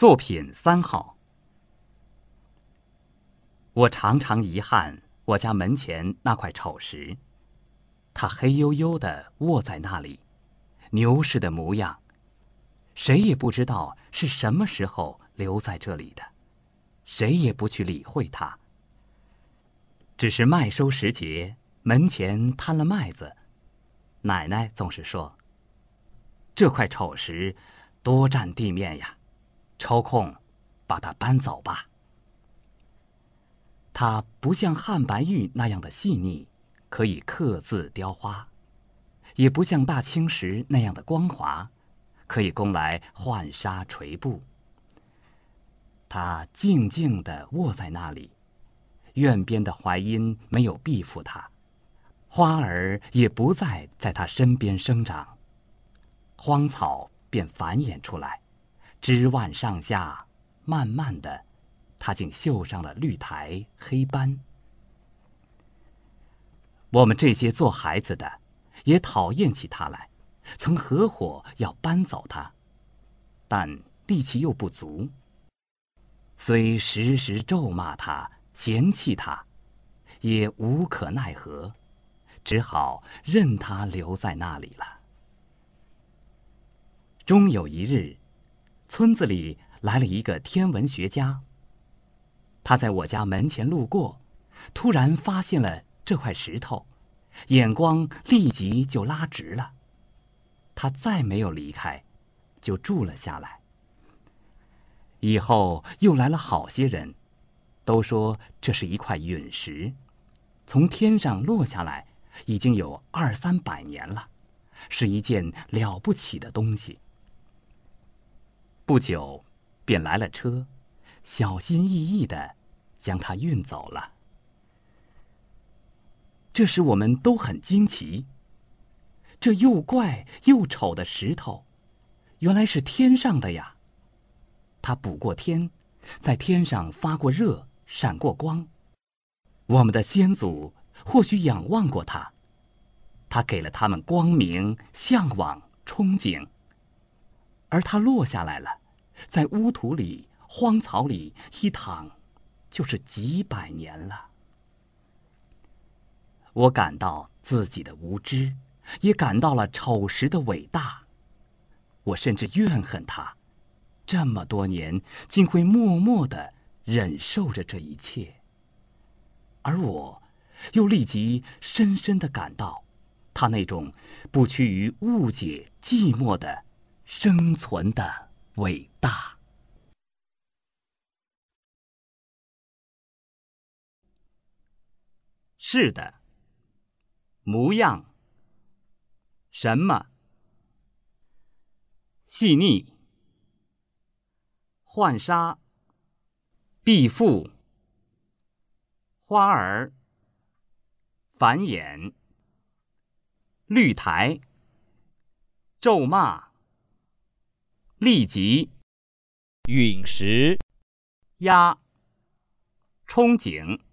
作品3号。我常常遗憾我家门前那块丑石，它黑黝黝地卧在那里，牛似的模样，谁也不知道是什么时候留在这里的，谁也不去理会它。只是麦收时节，门前摊了麦子，奶奶总是说：“这块丑石多占地面呀，抽空把它搬走吧。”它不像汉白玉那样的细腻，可以刻字雕花，也不像大青石那样的光滑，可以供来浣纱垂布。它静静地卧在那里，院边的槐荫没有庇护它，花儿也不再在它身边生长，荒草便繁衍出来，枝蔓上下，慢慢的，它竟绣上了绿苔黑斑。我们这些做孩子的也讨厌起它来，曾合伙要搬走它，但力气又不足，虽时时咒骂它嫌弃它，也无可奈何，只好任它留在那里了。终有一日，村子里来了一个天文学家，他在我家门前路过，突然发现了这块石头，眼光立即就拉直了。他再没有离开，就住了下来。以后又来了好些人，都说这是一块陨石，从天上落下来，已经有200-300年了，是一件了不起的东西。不久，便来了车，小心翼翼地将它运走了。这时我们都很惊奇，这又怪又丑的石头，原来是天上的呀！它补过天，在天上发过热，闪过光。我们的先祖或许仰望过它，它给了他们光明、向往、憧憬。而它落下来了，在污土里、荒草里一躺，就是几百年了。我感到自己的无知，也感到了丑石的伟大。我甚至怨恨它，这么多年竟会默默地忍受着这一切。而我又立即深深地感到它那种不屈于误解寂寞的生存的伟大。是的，模样，什么，细腻，浣纱，碧覆，花儿，繁衍，绿苔，咒骂，立即， 陨石， 压，憧憬。